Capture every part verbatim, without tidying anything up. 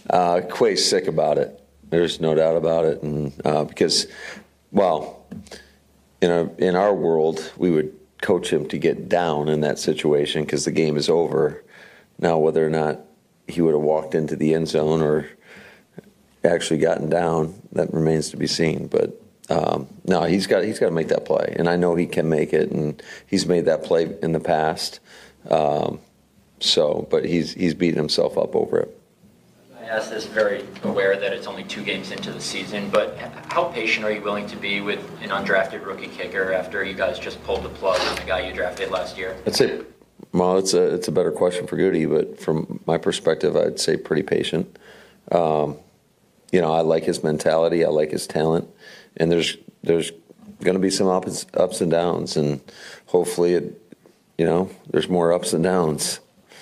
Uh, Quay's sick about it. There's no doubt about it, and uh, because, well, in a, in our world, we would coach him to get down in that situation because the game is over. Now, whether or not he would have walked into the end zone or actually gotten down, that remains to be seen. But um, no, he's got he's got to make that play, and I know he can make it, and he's made that play in the past. Um, so, but he's he's beating himself up over it. I ask this very aware that it's only two games into the season, but how patient are you willing to be with an undrafted rookie kicker after you guys just pulled the plug on the guy you drafted last year? That's it. Well, it's a it's a better question for Goody, but from my perspective, I'd say pretty patient. Um, you know, I like his mentality, I like his talent, and there's there's going to be some ups ups and downs, and hopefully, it, you know, there's more ups and downs.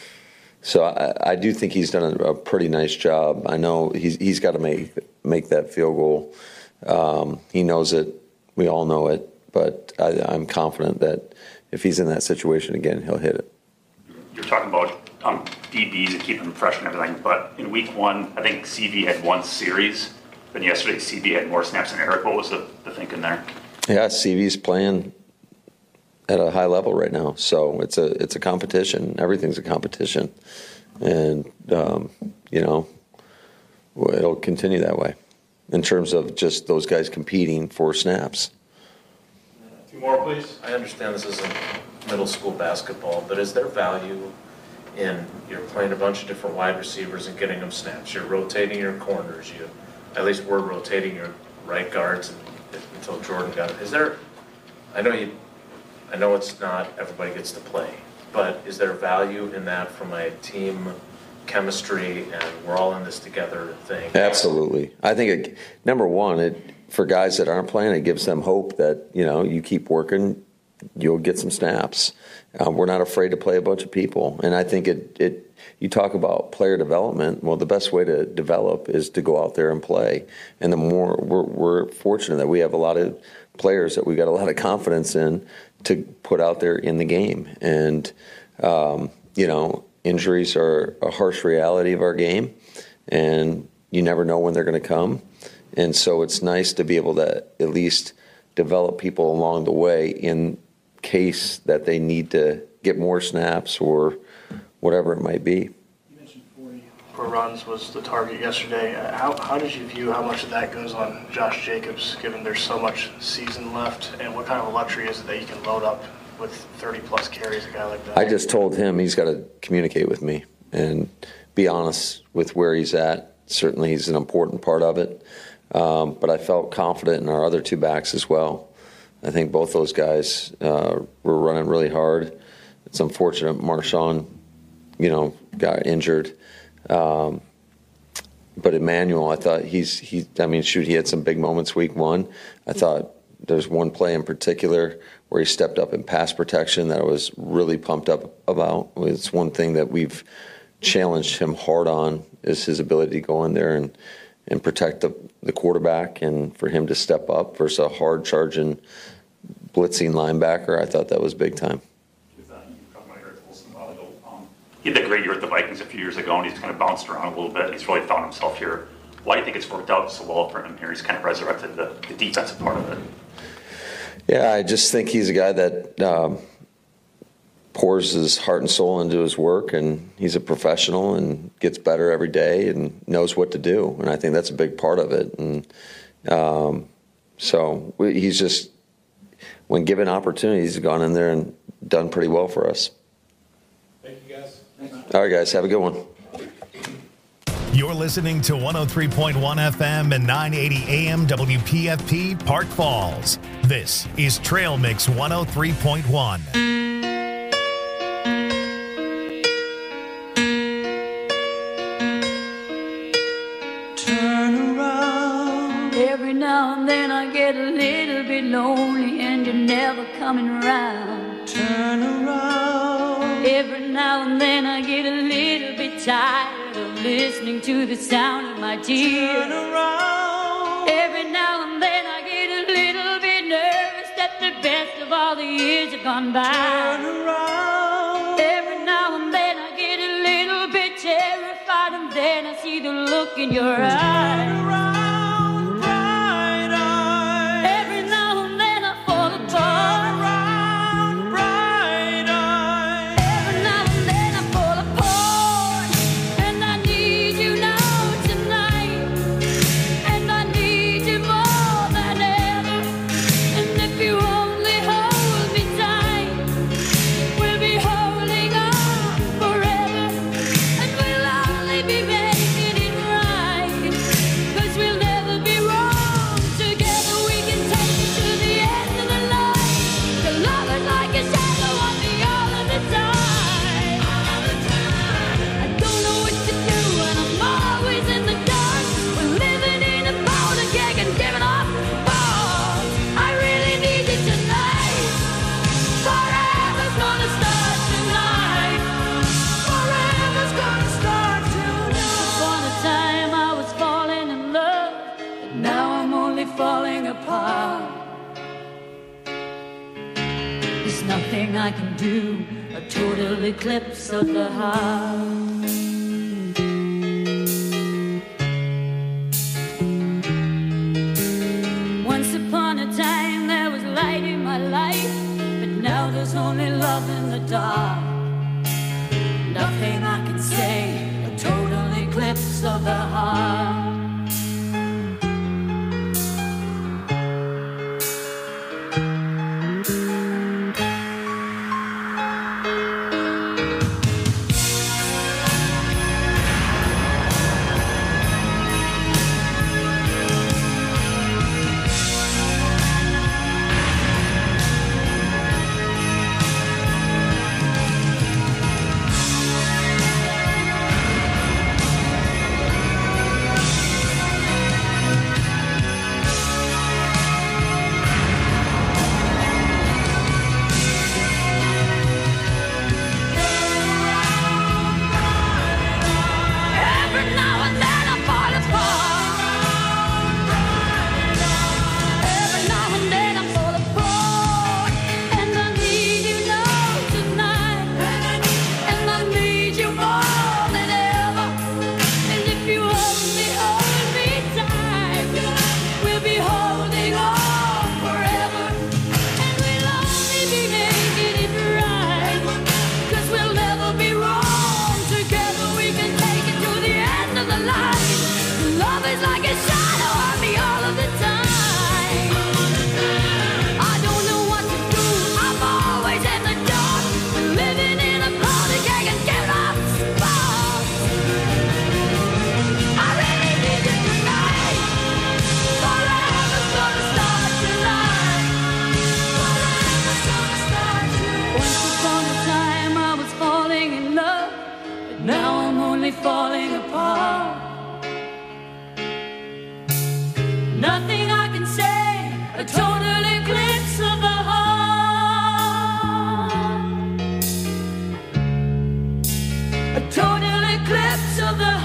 So I, I do think he's done a, a pretty nice job. I know he's he's got to make make that field goal. Um, he knows it. We all know it. But I, I'm confident that if he's in that situation again, he'll hit it. You're talking about um, D Bs and keeping them fresh and everything. But in week one, I think C V had one series. But yesterday, C V had more snaps than Eric. What was the, the thinking there? Yeah, C V's playing at a high level right now, so it's a it's a competition. Everything's a competition, and um, you know, it'll continue that way in terms of just those guys competing for snaps. Two more, please. I understand this isn't middle school basketball, but is there value in you're playing a bunch of different wide receivers and getting them snaps? You're rotating your corners. You, at least we're rotating your right guards until Jordan got it. Is there? I know you. I know it's not everybody gets to play, but is there value in that from a team chemistry and we're all in this together thing? Absolutely. I think, it, number one, it for guys that aren't playing, it gives them hope that, you know, you keep working, you'll get some snaps. Uh, we're not afraid to play a bunch of people. And I think it, it, you talk about player development. Well, the best way to develop is to go out there and play. And the more we're, we're fortunate that we have a lot of players that we got a lot of confidence in to put out there in the game. And, um, you know, injuries are a harsh reality of our game, and you never know when they're going to come. And so it's nice to be able to at least develop people along the way in case that they need to get more snaps or whatever it might be. You mentioned forty per runs was the target yesterday. How, how did you view how much of that goes on Josh Jacobs, given there's so much season left, and what kind of a luxury is it that you can load up with thirty plus carries, a guy like that? I just told him he's got to communicate with me and be honest with where he's at. Certainly he's an important part of it. Um, but I felt confident in our other two backs as well. I think both those guys uh, were running really hard. It's unfortunate Marshawn, you know, got injured. Um, but Emmanuel, I thought he's, he, I mean, shoot, he had some big moments week one. I thought there's one play in particular where he stepped up in pass protection that I was really pumped up about. It's one thing that we've challenged him hard on is his ability to go in there and, and protect the, the quarterback, and for him to step up versus a hard-charging, blitzing linebacker. I thought that was big time. He had that great year at the Vikings a few years ago, and he's kind of bounced around a little bit. He's really found himself here. Why do you think it's worked out so well for him here? He's kind of resurrected the, the defensive part of it. Yeah, I just think he's a guy that um, pours his heart and soul into his work, and he's a professional and gets better every day and knows what to do. And I think that's a big part of it. And um, so we, he's just, when given opportunities, he's gone in there and done pretty well for us. Thank you, guys. All right, guys, have a good one. You're listening to one oh three point one F M and nine eighty A M W P F P Park Falls. This is Trail Mix one oh three point one. Turn around. Every now and then I get a little bit lonely and you're never coming around. Turn around. Every now and then I get a little bit tired of listening to the sound of my tears. Turn around. Every now and then I get a little bit nervous that the best of all the years have gone by. Turn around. Every now and then I get a little bit terrified, and there when I see the look in your eyes. Every now and then I fall apart. Every now and then I fall apart. And I need you now tonight. And I need you more than ever. And if you only hold me tight, we'll be holding on forever. And we'll only be making it right. 'Cause we'll never be wrong. Together we can take it to the end of the line. Your love is like a shadow on me all of the time. I don't know what to do and I'm always in the dark. We're living in a powder keg and giving off balls. I really need you tonight. Forever's gonna start tonight. Forever's gonna start tonight. Upon a time I was falling in love, but now I'm only falling apart. There's nothing I can do, a total eclipse of the heart. Once upon a time there was light in my life, but now there's only love in the dark. Nothing I can say, a total eclipse of the heart. Every now and then I fall apart. Every now and then I fall apart. And I need you now tonight. And I need you more than ever. And if you only hold me tight, we'll be holding on forever. And we'll only be making it right. 'Cause we'll never be wrong. Together we can take it to the end of the line. Love is like a shadow on me all of the time. I don't know what to do, I'm always in the dark. We're living in a powder keg and giving off sparks. I really need you tonight. Forever's gonna start tonight. Forever's gonna start tonight. Once upon a time I was falling in love, but now I'm only falling apart. Nothing I can say, a total eclipse of the heart. A total eclipse of the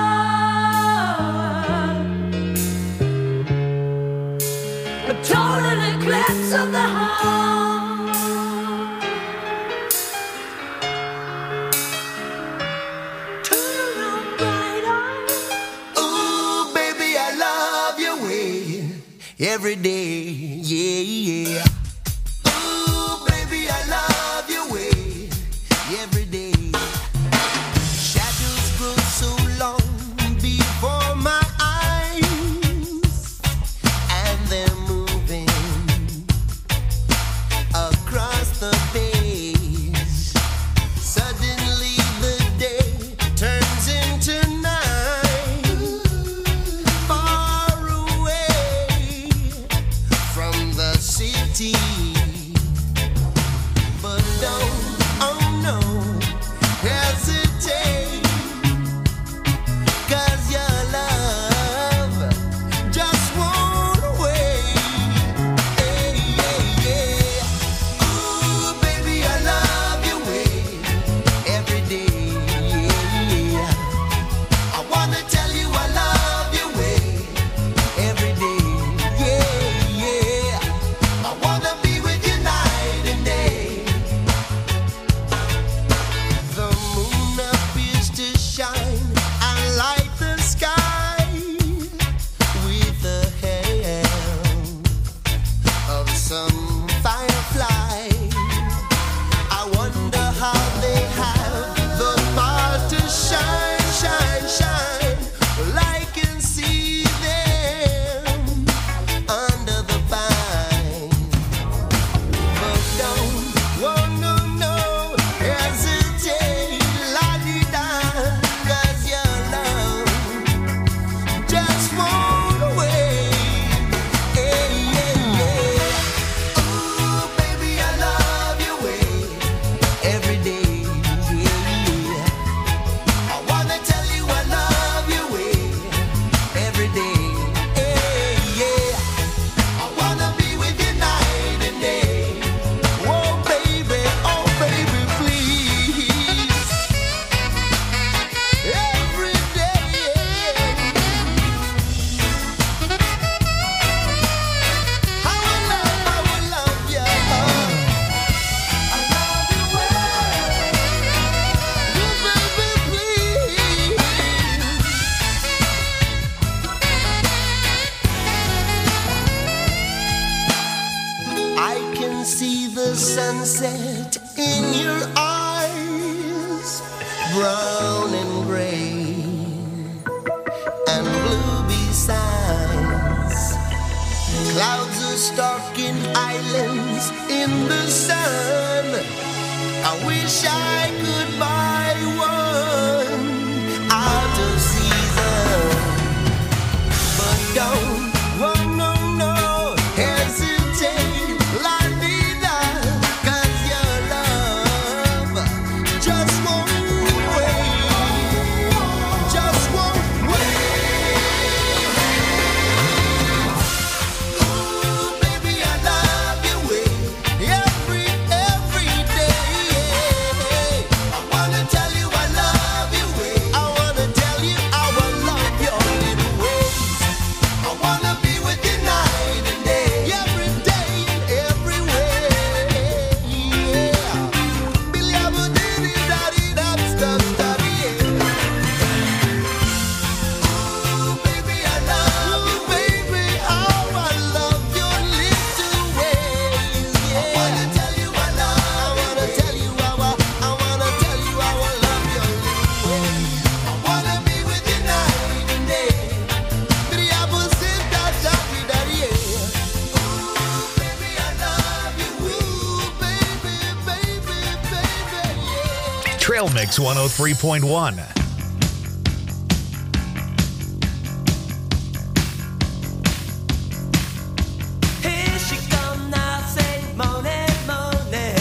heart. A total eclipse of the heart. Turn around, bright eyes. Ooh, baby, I love your way every day, yeah, yeah. Ooh, baby, I love your way every day. Shadows grow so long before my eyes, and they're moving across the page. Suddenly the day turns into night, far away from the city sunset in your eyes, brown and gray and blue besides. Clouds are stalking islands in the sun. I wish I could buy one out of season, but don't, oh no, no, hesitate, la vida, 'cause your love just won't wait, just won't wait. Ooh, baby, I love your way, every, every day. I wanna tell you I love your way, I wanna tell you how I love your little ways. I wanna be with you night and day, every day and every way. Yeah. Billy Abba diddy daddy dab stub stubby. Ooh, baby, I love you, baby, how I love your little ways. Yeah. I wanna tell you I love, I wanna tell you how I, I wanna tell you how I love your little ways. I wanna be with you night and day. Billy Abba said that daddy daddy. Yeah. Ooh, baby, I love you. Ooh, baby, baby, baby, yeah. Trail Mix one oh three point one. Here she come now, say money, money.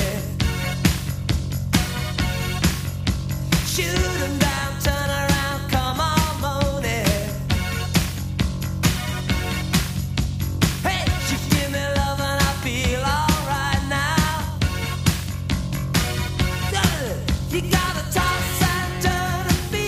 Shoot 'em down, turn around, come on, money. Hey, she give me love and I feel alright now. You gotta toss and turn and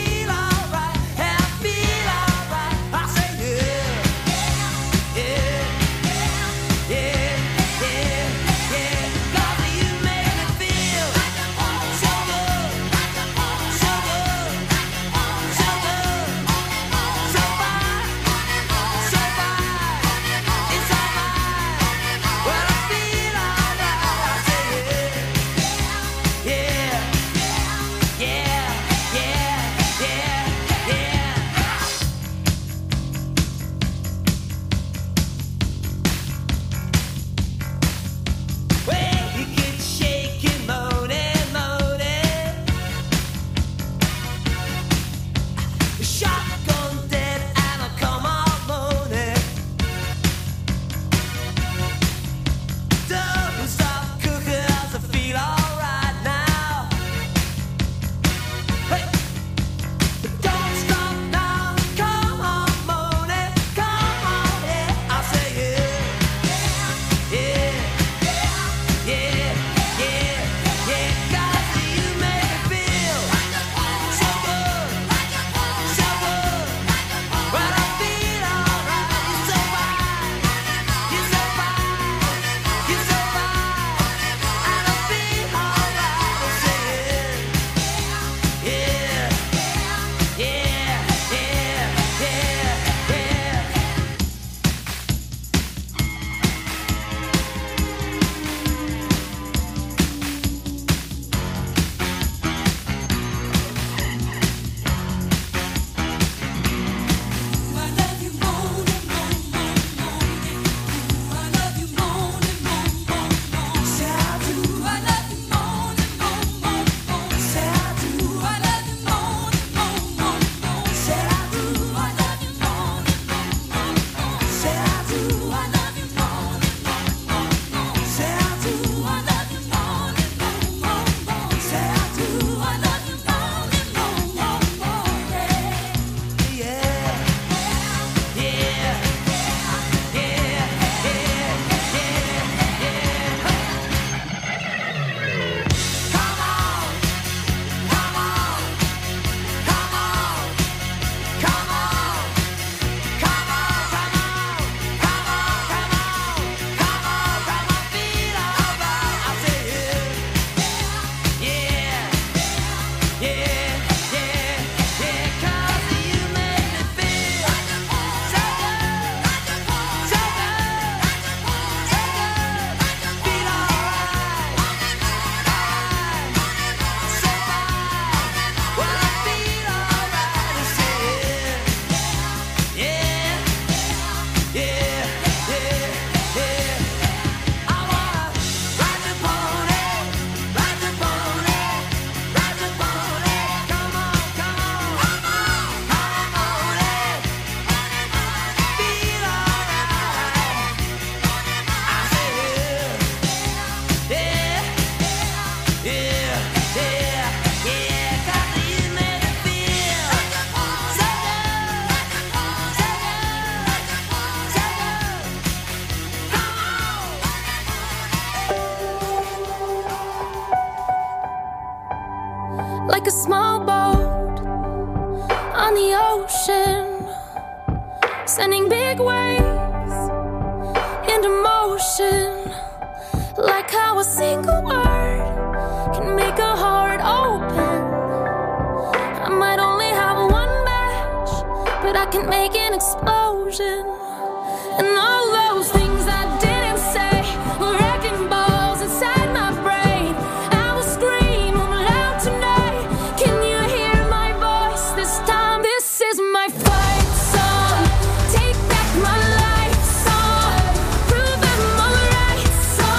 sending big waves into motion, like how a single word can make a heart open. I might only have one match, but I can make an explosion. And all those things I didn't say were wrecking balls inside my brain. I will scream loud tonight. Can you hear my voice this time? This is my fight song. Take back my life song. Prove I'm alright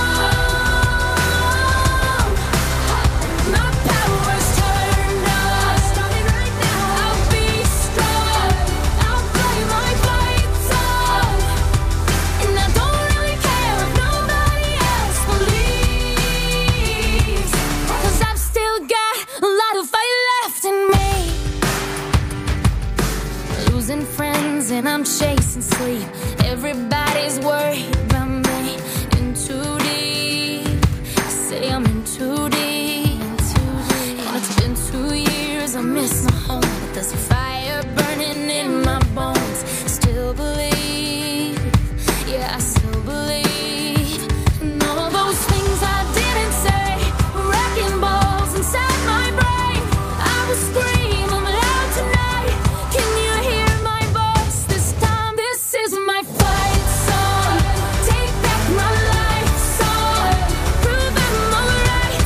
song. My power's turned on. Starting right now. I'll be strong. I'll play my fight song. And I don't really care if nobody else believes, 'cause I've still got a lot of fight left in me. Losing friends and I'm chasing sleep. Everybody's worried about me. In too deep. I say I'm in too deep. And it's been two years. I miss my home, but there's a fire burning in my bones. Still believe. Yeah, I still believe. And all those things I didn't say were wrecking balls inside my brain. I will scream I'm loud tonight. Can you hear my voice this time? This is my fight song. Take back my life song. Prove I'm alright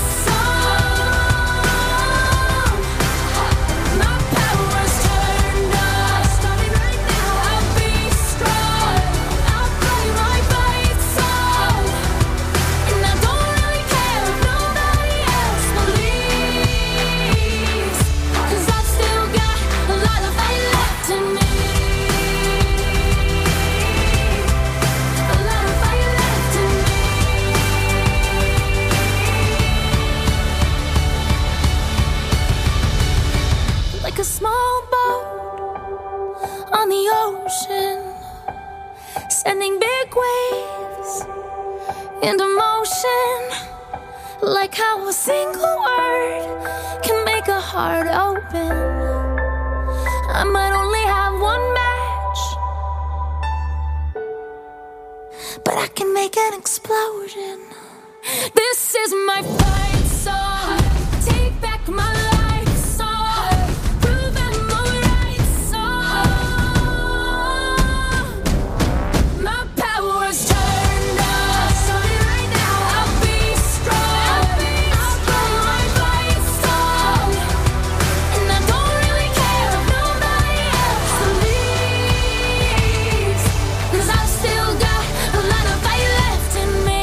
song. My power's turned on. Starting right now. I'll be strong. I'll play my fight song. And I don't really care if nobody else believes, 'cause I've still got a lot of fight left in me. A lot of fight left in me. Like a small boat on the ocean, sending big waves into motion, like how a single word can make a heart open. I might only have one match, but I can make an explosion. This is my fight song. Take back my life song. Prove I'm alright song. My power's turned on. Starting right now. I'll be strong. I'll play my fight song. And I don't really care if nobody else believes, 'cause I've still got a lot of fight left in me.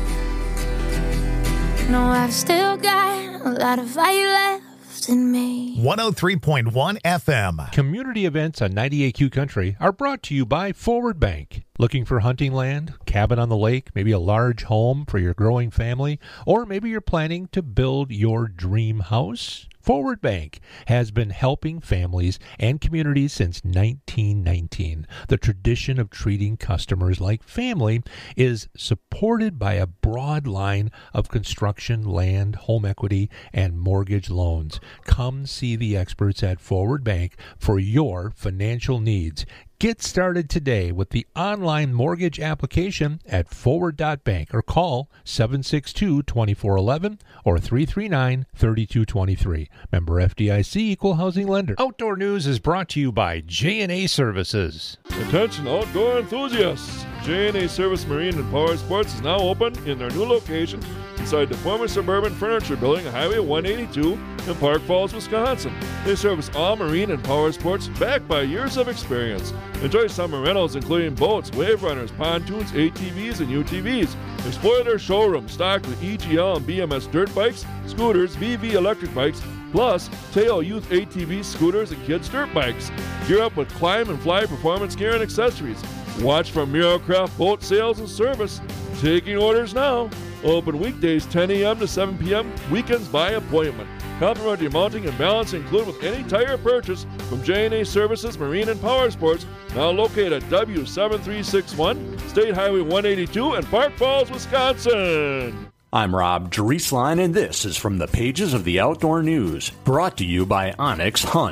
No, I've still got a lot of fight left in me. one oh three point one F M. Community events on ninety-eight Q Country are brought to you by Forward Bank. Looking for hunting land, cabin on the lake, maybe a large home for your growing family, or maybe you're planning to build your dream house? Forward Bank has been helping families and communities since nineteen nineteen. The tradition of treating customers like family is supported by a broad line of construction, land, home equity, and mortgage loans. Come see the experts at Forward Bank for your financial needs. Get started today with the online mortgage application at forward dot bank or call seven six two, two four one one or three three nine, three two two three. Member F D I C, Equal Housing Lender. Outdoor News is brought to you by J and A Services. Attention outdoor enthusiasts! J and A Service Marine and Power Sports is now open in their new location inside the former Suburban Furniture Building, Highway one eighty-two in Park Falls, Wisconsin. They service all marine and power sports backed by years of experience. Enjoy summer rentals including boats, wave runners, pontoons, A T Vs, and U T Vs. Explore their showroom stocked with E G L and B M S dirt bikes, scooters, V V electric bikes, plus Tail Youth A T Vs, scooters, and kids' dirt bikes. Gear up with Climb and Fly performance gear and accessories. Watch for Miracraft boat sales and service. Taking orders now. Open weekdays ten a.m. to seven p.m., weekends by appointment. Complimentary mounting and balance included with any tire purchase from J and A Services Marine and Power Sports, now located at W seven three six one, State Highway one eighty-two in Park Falls, Wisconsin. I'm Rob Drieslein, and this is from the pages of the Outdoor News, brought to you by Onyx Hunt.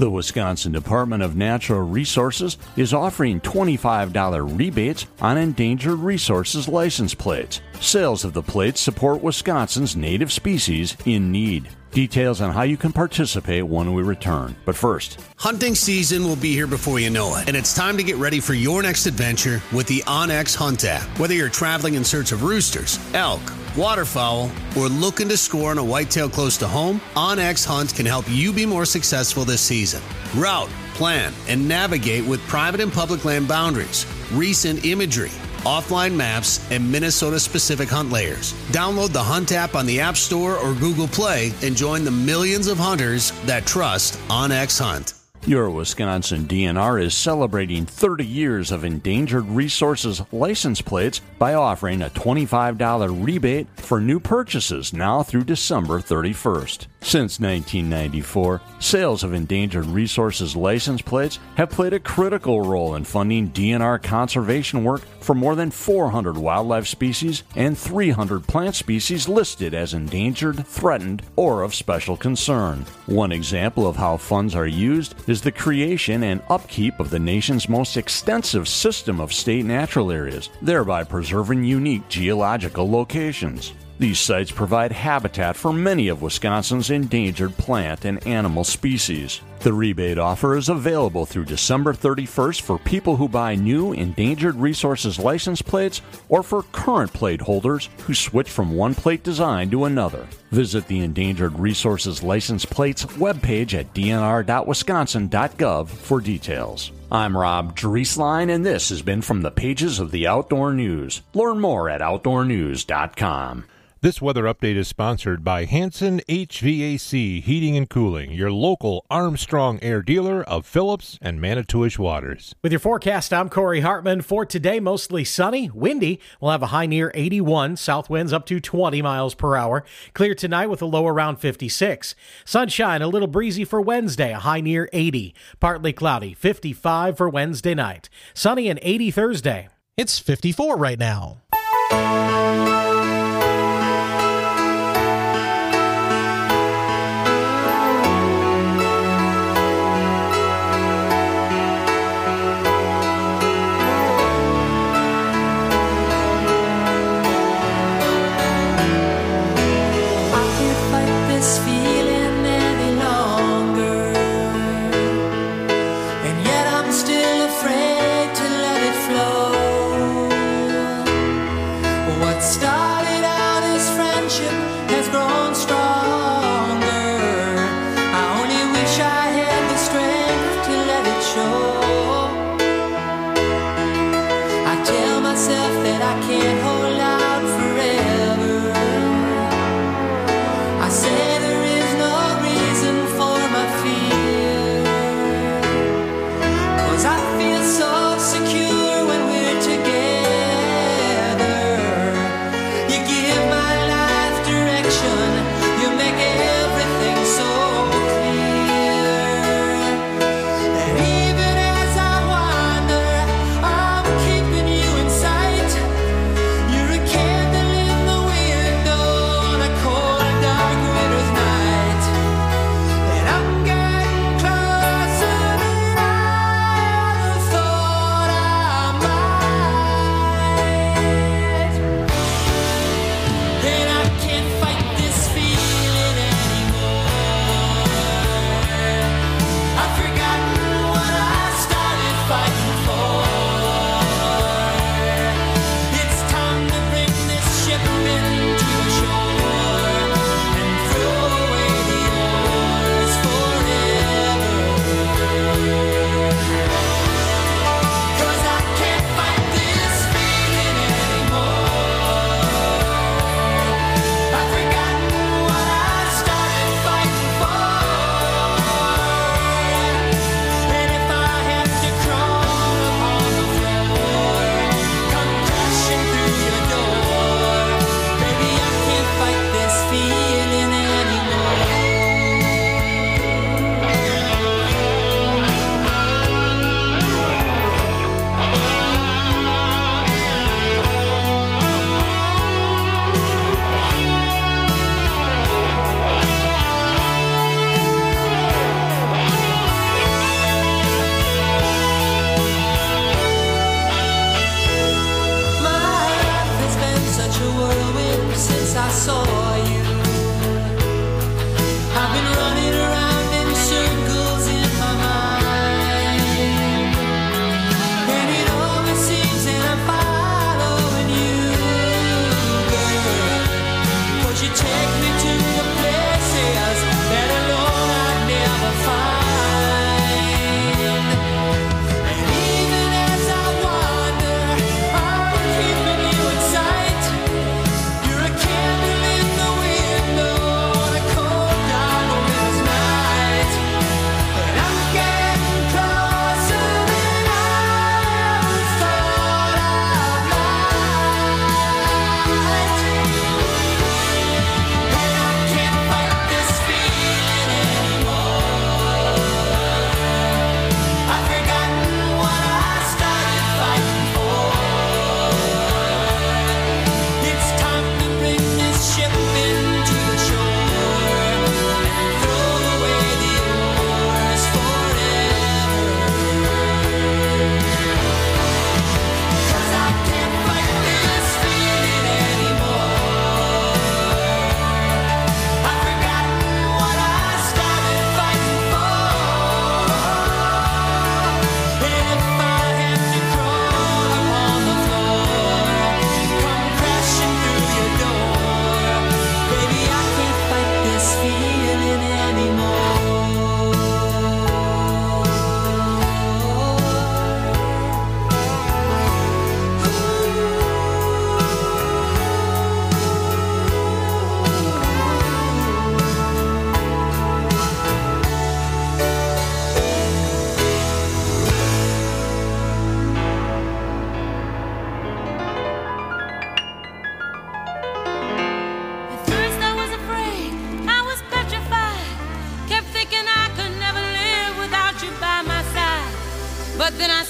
The Wisconsin Department of Natural Resources is offering twenty-five dollars rebates on endangered resources license plates. Sales of the plates support Wisconsin's native species in need. Details on how you can participate when we return. But first, hunting season will be here before you know it, and it's time to get ready for your next adventure with the OnX Hunt app. Whether you're traveling in search of roosters, elk, waterfowl, or looking to score on a whitetail close to home, OnX Hunt can help you be more successful this season. Route, plan, and navigate with private and public land boundaries, recent imagery, offline maps, and Minnesota-specific hunt layers. Download the Hunt app on the App Store or Google Play and join the millions of hunters that trust OnX Hunt. Your Wisconsin D N R is celebrating thirty years of endangered resources license plates by offering a twenty-five dollars rebate for new purchases now through December thirty-first. Since nineteen ninety-four, sales of endangered resources license plates have played a critical role in funding D N R conservation work for more than four hundred wildlife species and three hundred plant species listed as endangered, threatened, or of special concern. One example of how funds are used is the creation and upkeep of the nation's most extensive system of state natural areas, thereby preserving unique geological locations. These sites provide habitat for many of Wisconsin's endangered plant and animal species. The rebate offer is available through December thirty-first for people who buy new endangered resources license plates or for current plate holders who switch from one plate design to another. Visit the Endangered Resources License Plates webpage at d n r dot wisconsin dot gov for details. I'm Rob Drieslein, and this has been From the Pages of the Outdoor News. Learn more at outdoor news dot com. This weather update is sponsored by Hanson H V A C Heating and Cooling, your local Armstrong Air dealer of Phillips and Manitowish Waters. With your forecast, I'm Corey Hartman. For today, mostly sunny, windy. We'll have a high near eighty-one, south winds up to twenty miles per hour. Clear tonight with a low around fifty-six. Sunshine, a little breezy for Wednesday, a high near eighty. Partly cloudy, fifty-five for Wednesday night. Sunny and eighty Thursday. It's fifty-four right now. Stop.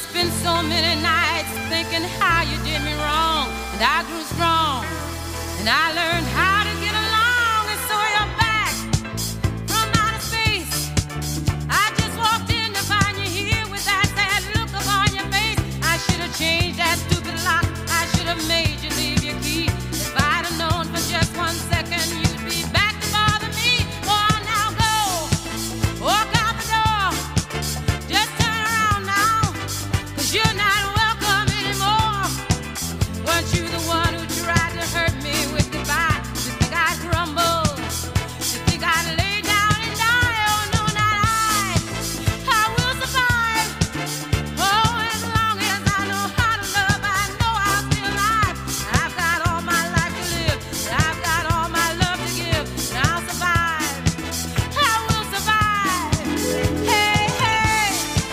spent so many nights thinking how you did me wrong, and I grew strong, and I learned how to get along, and so you're back from outer space. I just walked in to find you here with that sad look upon your face. I should have changed that stupid lock. I should have made you leave your key. If I'd have known for just one second you'd be back to bother me. Oh, now go, walk out the door. Just turn around now, 'cause you're not welcome anymore. Weren't you the one who tried to hurt me with goodbye? You think I'd crumble? You think I'd lay down and die? Oh, no, not I. I will survive. Oh, as long as I know how to love, I know I'll be alive. I've got all my life to live. I've got all my love to give. And I'll survive. I will survive. Hey, hey.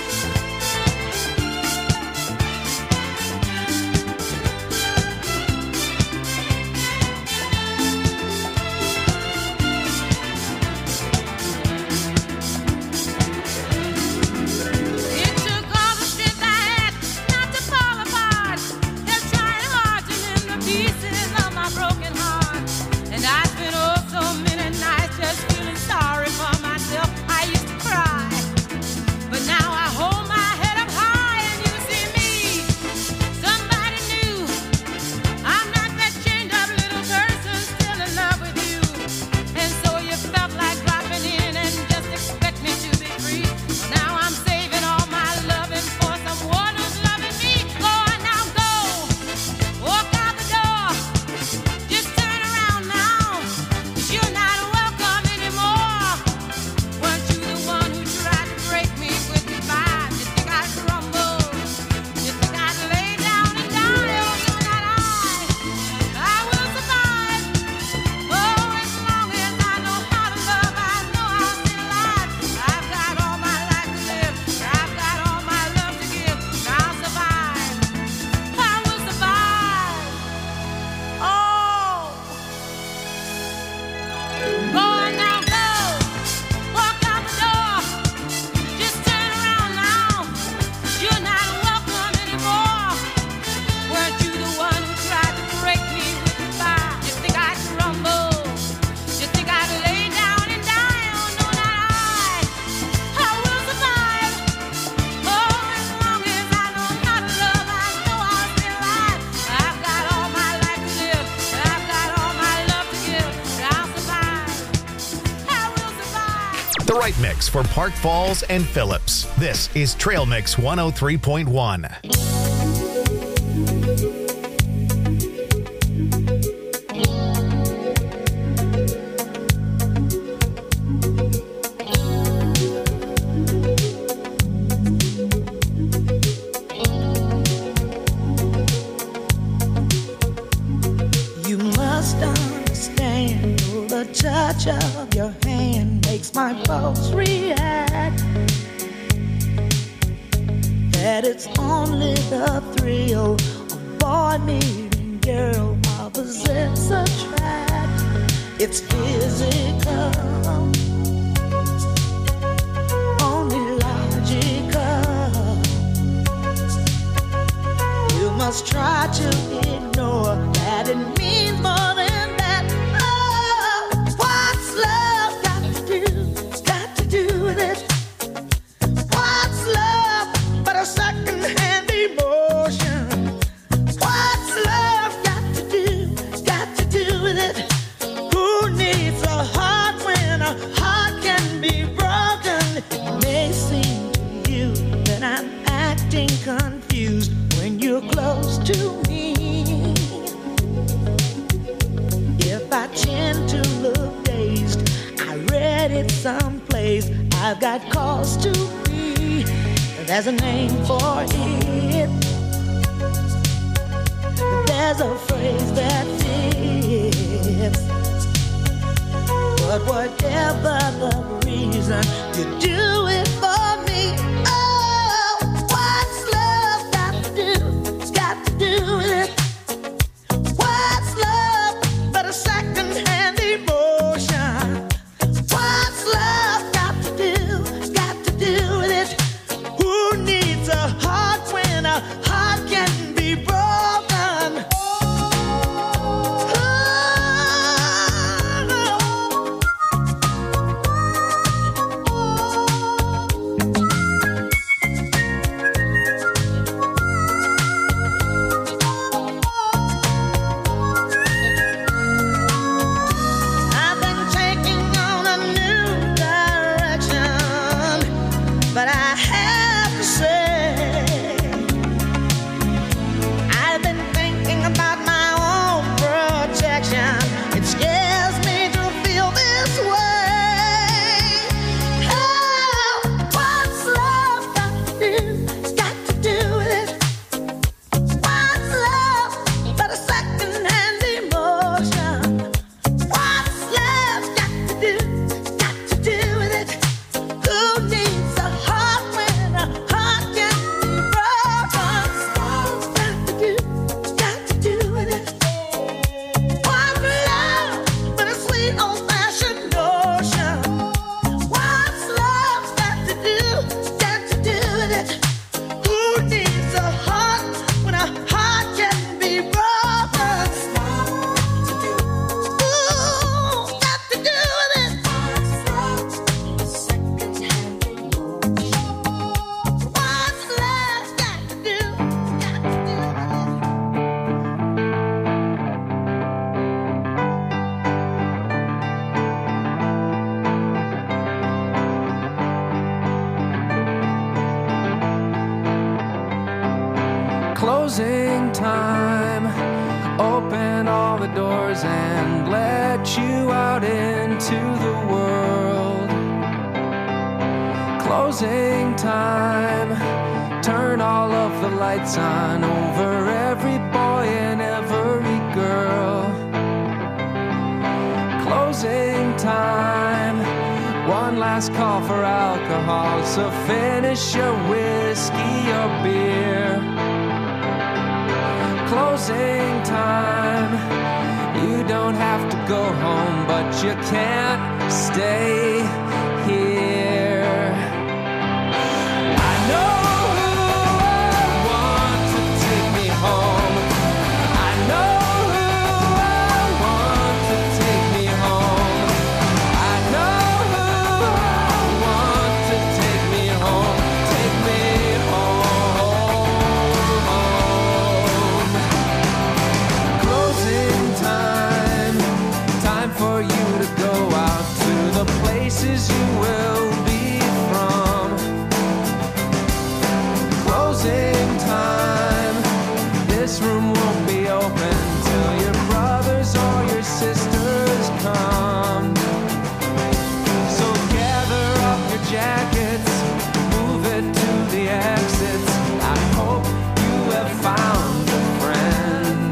It took all the strength I had not to fall apart. They're trying hard to mend the pieces of my broken heart. And I spent oh so many nights just feeling sorry for myself. I used to cry, but now I hold my head up high and you see me, somebody new. I'm not that chained up little person still in love with you. And so you felt like dropping in and just expect me to be free. Now I'm saving all my loving for someone who's loving me. Go on now, go, walk out the door. Just turn around now, 'cause you're not welcome anymore. Weren't you the one who tried to break me with goodbye? You think I'd crumble? You think I'd lay down and die? Oh, no, not I. I will survive. Oh, as long as I know how to love, I know I'll be alive. I've got all my life to live. I've got all my love to give. And I'll survive. I will survive. Oh. Go on now, go. Walk out the door. Just turn around now. 'Cause you're not welcome anymore. Weren't you the one who tried to break me with goodbye? You think I'd crumble? You think I'd lay down and die? Oh, no, not I. I will survive. Oh, as long as I know how to love, I know I'll be alive. I've got all my life to live. I've got all my love to give. And I'll survive. I will survive. The right mix for Park Falls and Phillips. This is Trail Mix one oh three point one. You must understand, oh, the touch of your hand makes my pulse react. That it's only the thrill of boy meeting girl opposites attract. It's physical, only logical. You must try to ignore that it means more than that. Oh, what's love got to do? Got to do with it. What's love but a second-hand emotion? What's love got to do? Got to do with it. Who needs a heart when a heart can be broken? It may seem to you that I'm acting confused when you're close to me. If I tend to look dazed, I read it someplace. I've got cause to be. There's a name for it. There's a phrase that fits. But whatever the reason, you do it for me. Oh, what's love got to do? Got to do with it. What's love but a second-hand emotion? What's love got to do? Got to do with it. Who needs a heart when Closing time. Open all the doors and let you out into the world. Closing time. Turn all of the lights on over every boy and every girl. Closing time. One last call for alcohol, so finish your whiskey or beer. Closing time. You don't have to go home, but you can't stay here. I know who I want to take me home. I know who I want to take me home. I know who I want to take me home. Take me home. Closing time. Time for you to go out to the places you will be from. Closing time. This room won't be open till your brothers or your sisters come. So gather up your jackets, move it to the exits. I hope you have found a friend.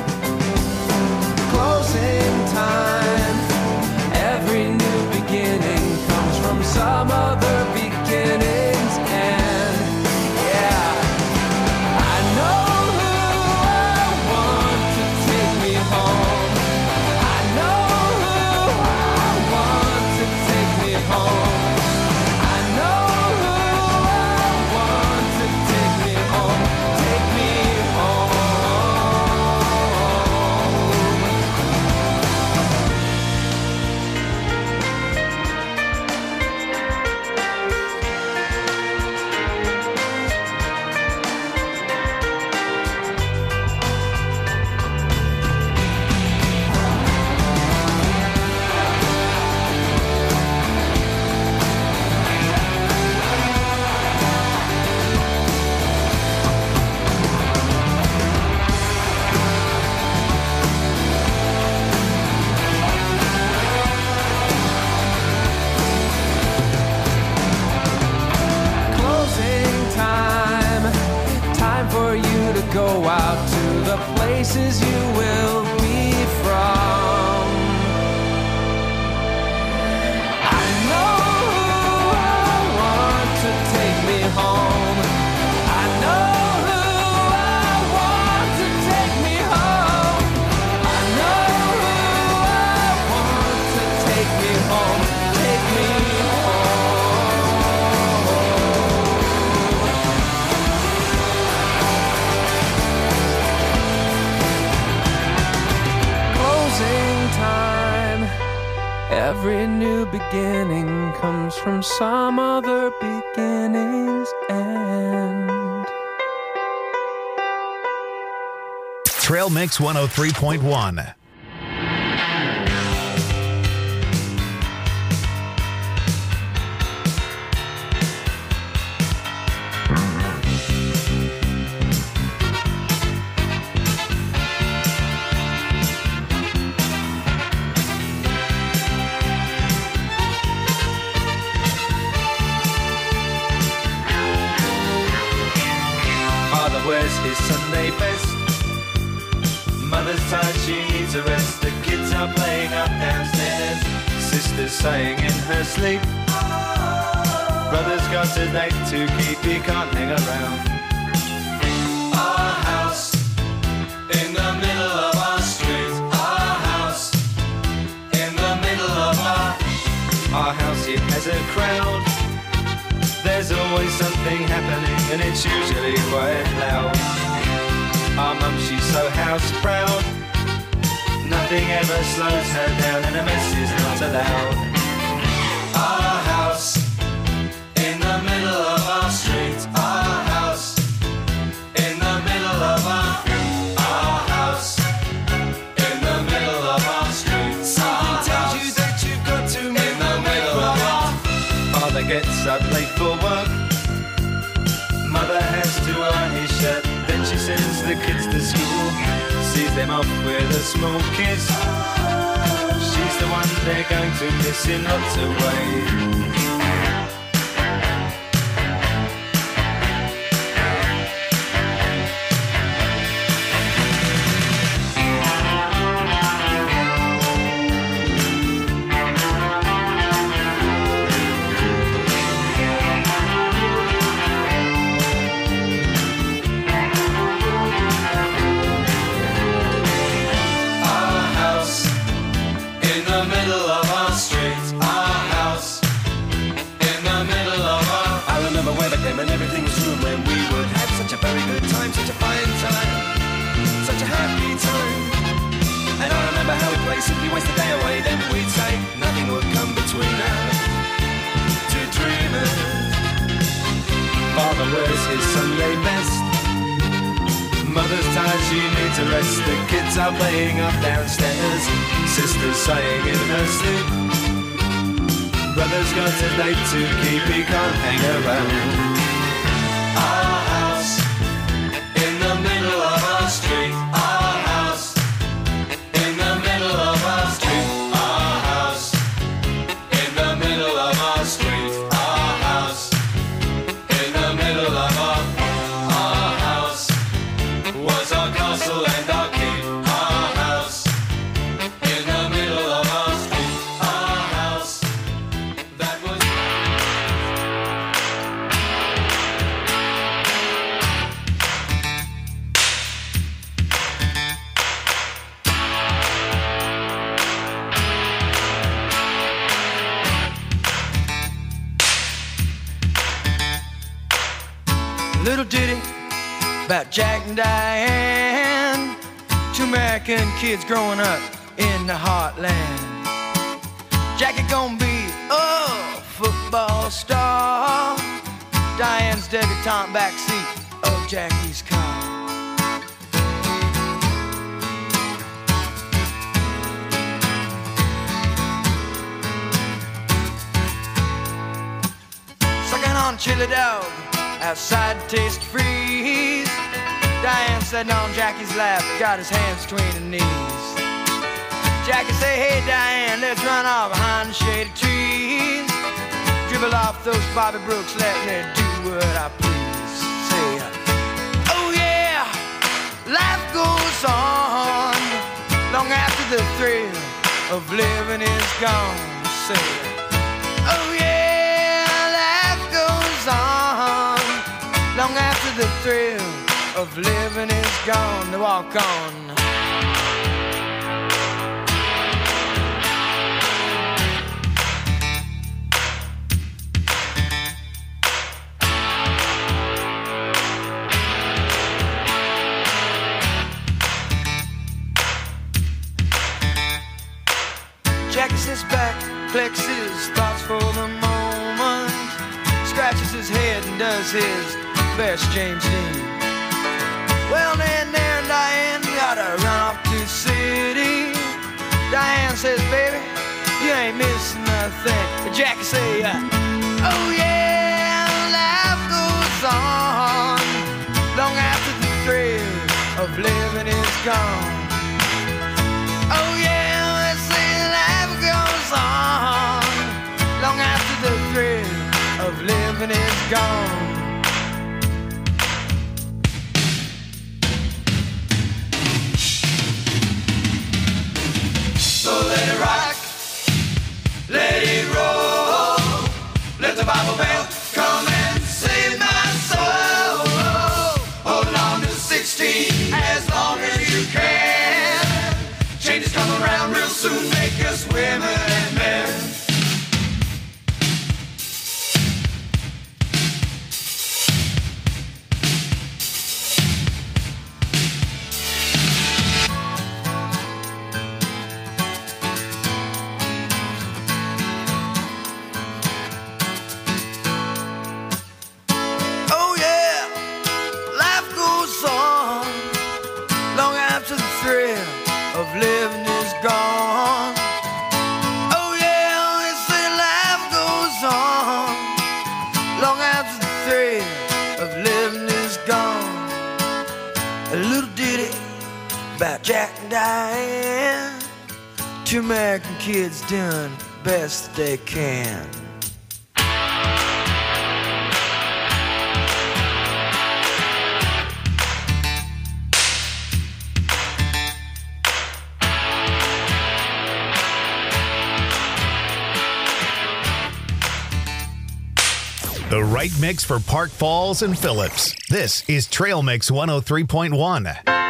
Closing time. Every new beginning comes from some other beginning's end. Yeah, I know who I want to take me home. I know who I want to take me home. I know who I want to take me home. Take me home. Closing time. Time for you to go out to the places you will be from. I know who I want to take me home. I know who I want to take me home. I know who I want to take me home. Take me Closing time. Every new beginning comes from some other beginning's end. Trail Mix one oh three point one. Father wears his Sunday best. Mother's tired, she needs a rest. The kids are playing up downstairs. Sister's sighing in her sleep. Brother's got a date to keep, he can't hang around. Our house in the middle of our street. Our house in the middle of our Our house, it has a crowd. There's always something happening and it's usually quite loud. Our mum, she's so house proud. Nothing ever slows her down and a mess is not allowed. Our house in the middle of our street. Our house in the middle of our Our house in the middle of our street. Something tells you that you've got to in the middle of our Father gets up late for work. Mother has to iron his shirt. Then when she sends the kids to school, sees them off with a small kiss. She's the one they're going to miss in lots of ways. And everything was room when we would have such a very good time, such a fine time, such a happy time. And I remember how we'd play, simply waste the day away, then we'd say nothing would come between us, two dreamers. Father wears his Sunday best, mother's tired, she needs a rest. The kids are playing up downstairs, sister's sighing in her sleep. Brother's got a date to keep, he can't hang around. Our house in the middle of our street. Our house in the middle of our street. Our house in the middle of our street. Our house in the middle of our our house was our castle and our keep. Our house in the middle of our street. Our house that was. Little ditty about Jack and Diane, two American kids growing up in the heartland. Jackie gonna be a football star, Diane's debutante backseat of Jackie's car. Sucking on chili dog outside Taste Freeze. Diane sitting on Jackie's lap, got his hands between her knees. Jackie say, hey Diane, let's run off behind the shady trees. Dribble off those Bobby Brooks, let me do what I please. Say, oh yeah, life goes on long after the thrill of living is gone. Say, oh yeah, life goes on long after the thrill of living is gone. To walk on. Jackie sits back, collects his thoughts for the moment, scratches his head and does his best James Dean. Well, then there and Diane gotta run off to the city. Diane says, baby, you ain't missing nothing. But Jackie say, uh, oh yeah, life goes on long after the thrill of living is gone. Oh yeah, let's say life goes on long after the thrill of living is gone. So let it rock, let it roll, let the Bible belt come and save my soul. Holding on to sixteen as long as you can. Changes come around real soon, make us women and men. Living is gone. Oh yeah, they say life goes on long after the thrill of living is gone. a little ditty about Jack and Diane. Two American kids doing the best they can. The right mix for Park Falls and Phillips. This is Trail Mix one oh three point one.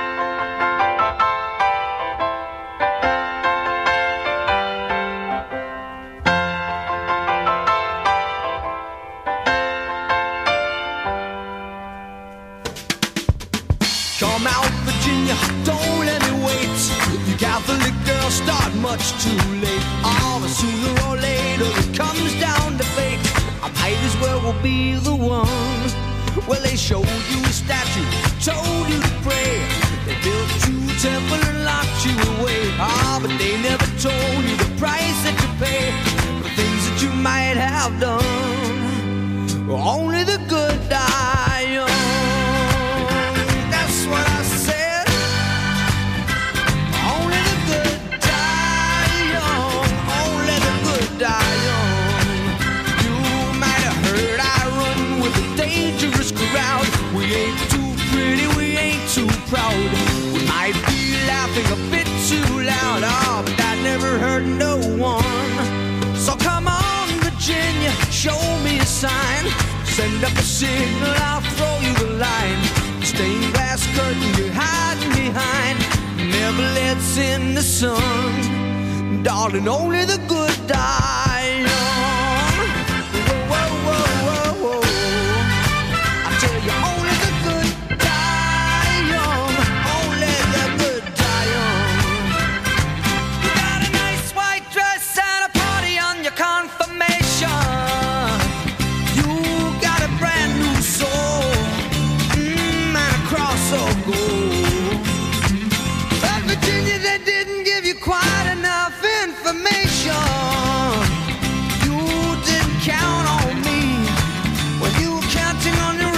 Come out, Virginia, don't let me wait. You Catholic girls start much too late. Oh, but sooner or later it comes down to fate. I might as well will be the one. Well, they showed you a statue, told you to pray. They built you a temple and locked you away. Ah, but they never told you the price that you pay for things that you might have done. Only the good die young. That's what I said. Only the good die young. Only the good die young. Dangerous crowd. We ain't too pretty, we ain't too proud. We might be laughing a bit too loud. Oh, but that never hurt no one. So come on, Virginia, show me a sign. Send up a signal, I'll throw you the line. Stained glass curtain you're hiding behind never lets in the sun. Darling, only the good die young. Whoa, whoa, whoa, whoa, whoa. You only the good die young, only the good die young. You got a nice white dress and a party on your confirmation. You got a brand new soul, mmm, and a cross of gold. But Virginia, they didn't give you quite enough information. You didn't count on me when you were counting on your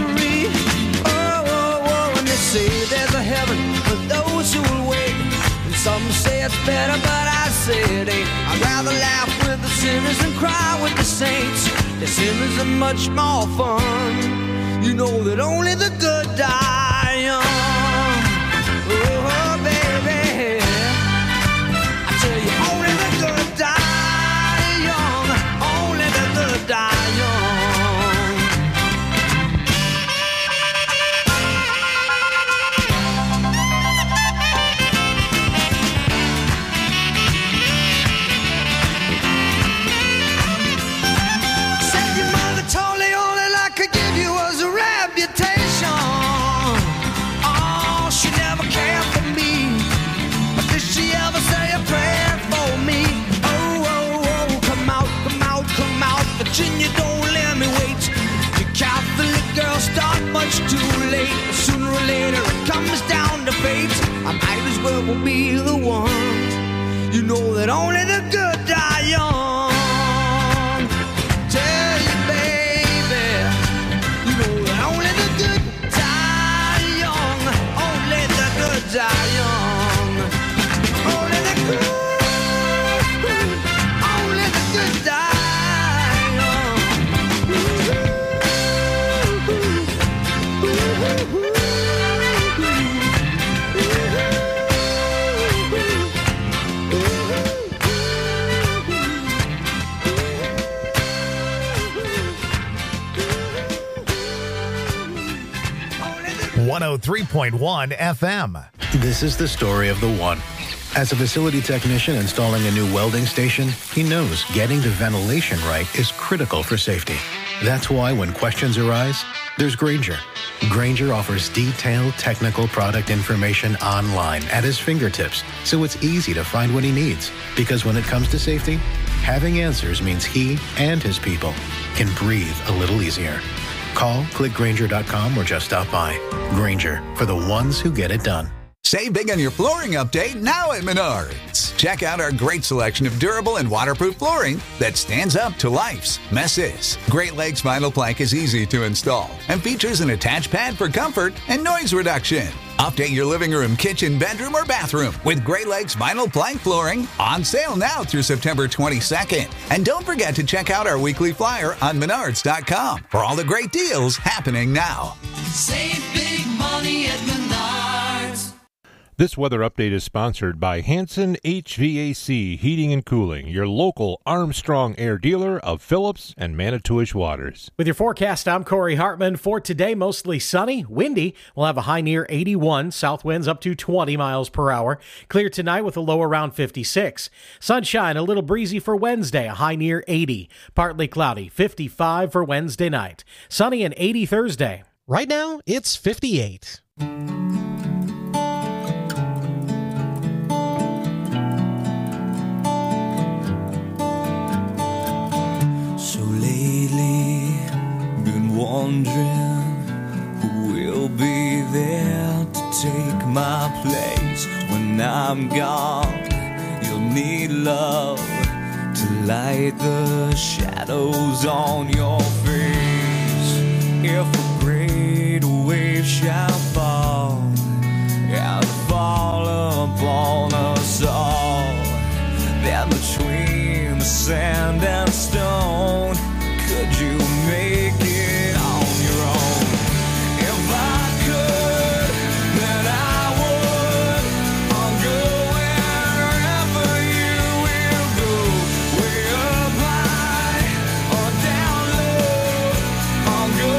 say there's a heaven for those who will wait. And some say it's better, but I say it ain't. I'd rather laugh with the sinners than cry with the saints. The sinners are much more fun. You know that only the good die young. Oh, baby, I tell you, only the good die young. Only the good die young. Virginia, don't let me wait. You Catholic girls start much too late. Sooner or later it comes down to fate. I might as well will be the one. You know that only the good die young. Tell you, baby, you know that only the good die young. Only the good die young. Only the good, only the good die. one oh three point one F M. This is the story of the one. As a facility technician installing a new welding station, he knows getting the ventilation right is critical for safety. That's why when questions arise, there's Grainger. Grainger offers detailed technical product information online at his fingertips, so it's easy to find what he needs. Because when it comes to safety, having answers means he and his people can breathe a little easier. Call, click Grainger dot com, or just stop by. Grainger, for the ones who get it done. Save big on your flooring update now at Menards. Check out our great selection of durable and waterproof flooring that stands up to life's messes. Great Lakes Vinyl Plank is easy to install and features an attached pad for comfort and noise reduction. Update your living room, kitchen, bedroom, or bathroom with Great Lakes Vinyl Plank Flooring, on sale now through September twenty-second. And don't forget to check out our weekly flyer on menards dot com for all the great deals happening now. Save big money at Menards. This weather update is sponsored by Hanson H V A C Heating and Cooling, your local Armstrong Air dealer of Phillips and Manitowish Waters. With your forecast, I'm Corey Hartman. For today, mostly sunny, windy. We'll have a high near eighty-one, south winds up to twenty miles per hour. Clear tonight with a low around fifty-six. Sunshine, a little breezy for Wednesday, a high near eighty. Partly cloudy, fifty-five for Wednesday night. Sunny and eighty Thursday. Right now, it's fifty-eight. So lately, been wondering who will be there to take my place when I'm gone. You'll need love to light the shadows on your face. If a great wave shall fall and fall upon us all, then between the sand and stone, could you make it on your own? If I could, then I would. I'll go wherever you will go, way up high or down low. I'll go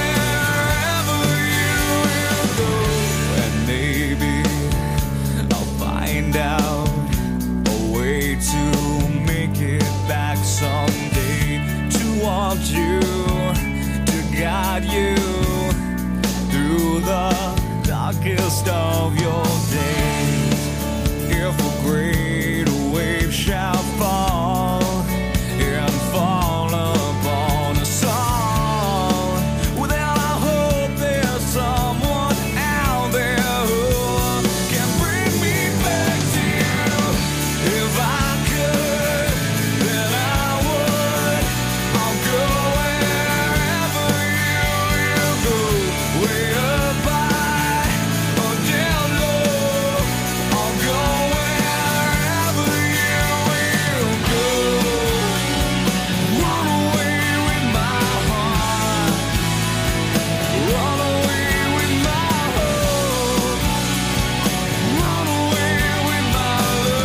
wherever you will go, and maybe I'll find out a way to make it back someday, to want you, to guide you through the darkest of your days. If a great wave shall fall and fall upon us all, well then I hope there's someone out there who can bring me back to you. If I could, then I would. I'll go wherever you will go, way up high or down low. I'll go wherever you will go. Run away with my heart, run away with my hope, run away with my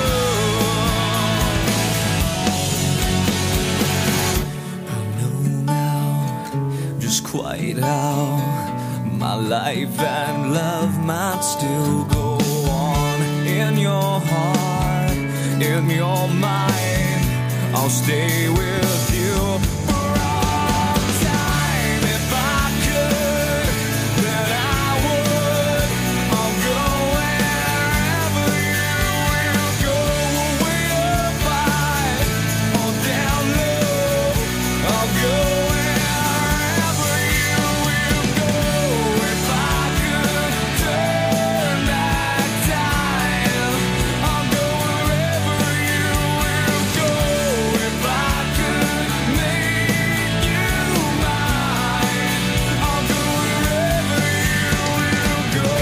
love. I know now just quite how my life and love might still go on. In your heart, in your mind, I'll stay with you for all time. If I could, then I would. I'll go wherever you will go, way up high or down low. I'll go wherever you will go. If I could turn back time, I'll go wherever you will go. If I could make you mine, I'll go wherever you will go.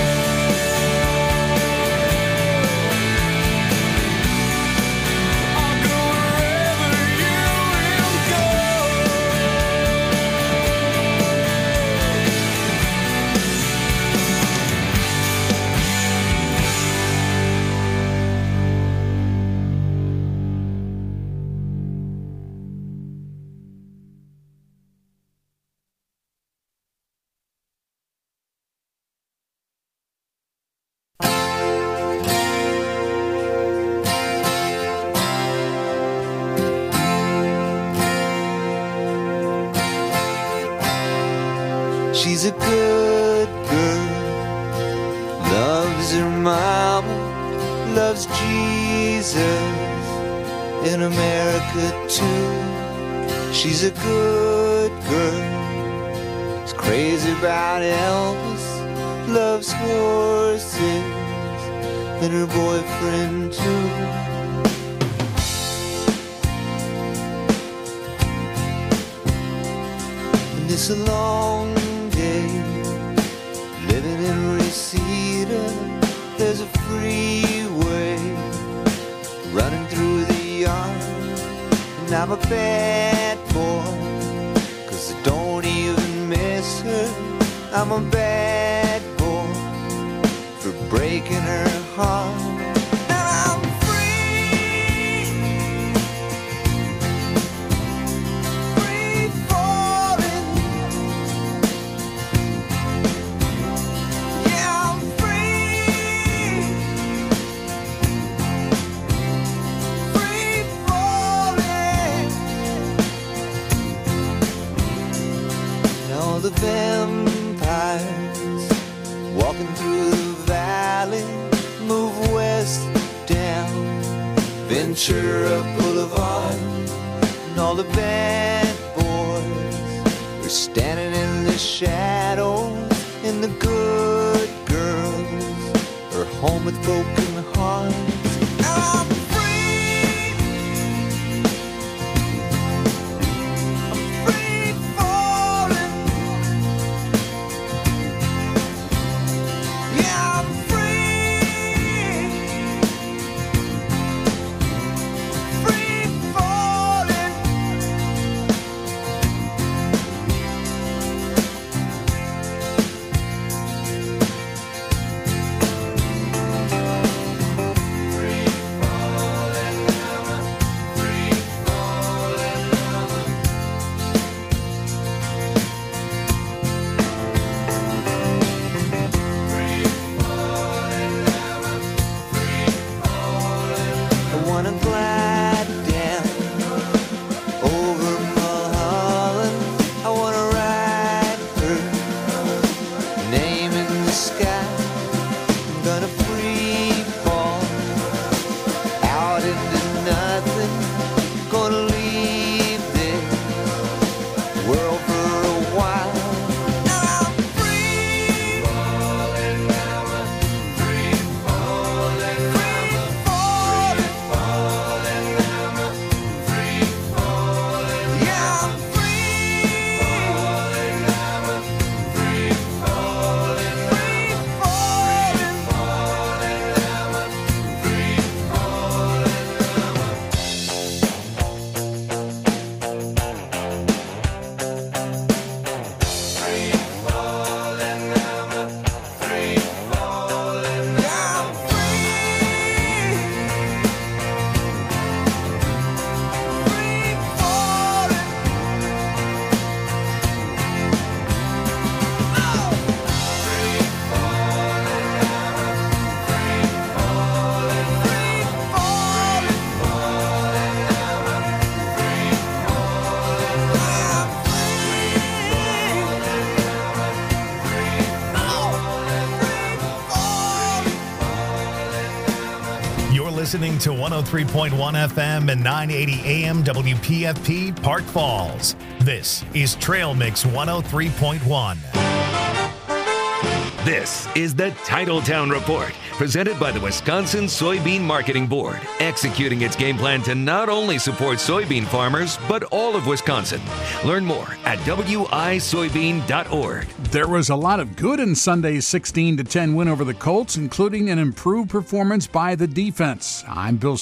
I'll go wherever She's a good girl, loves her mama, loves Jesus in America too. She's a good girl, is crazy about Elvis, loves horses and her boyfriend too. And it's a long day living in Reseda, There's a freeway running through the yard, and I'm a bad boy, 'cause I don't even miss her. I'm a bad boy for breaking her heart. And I'm free, free falling. Yeah, I'm free, free falling. Now the vampires walking through the valley move west down Ventura Boulevard, and all the bad boys are standing in the shadows, and the good girls are home with broken hearts. I'm free, I'm free falling. Yeah, I'm free, free falling. Free falling, I'm free falling, I wanna glide down over Mulholland. I wanna write her name in the sky. I'm gonna free fall out into nothing. Gonna leave this world for a while. I'm free falling, I'm free falling, free falling, falling, I'm free falling. Yeah, I'm free falling, I'm free falling, free falling, falling, I'm free You're listening to one oh three point one F M and nine eighty A M W P F P Park Falls. This is Trail Mix one oh three point one. This is the Titletown Report, presented by the Wisconsin Soybean Marketing Board, executing its game plan to not only support soybean farmers, but all of Wisconsin. Learn more at W I soybean dot org. There was a lot of good in Sunday's sixteen to ten win over the Colts, including an improved performance by the defense. I'm Bill